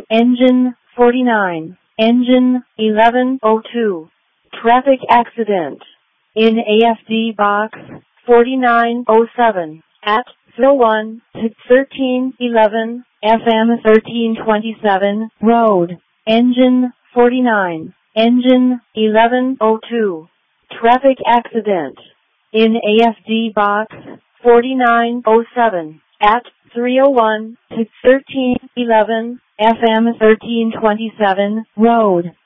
Engine 49. Engine 1102. Traffic accident. In AFD box 4907 at 01 to 1311 FM 1327 Road. Engine 49. Engine 1102. Traffic accident. In AFD box 4907 at 301 to 1311 FM 1327 Road.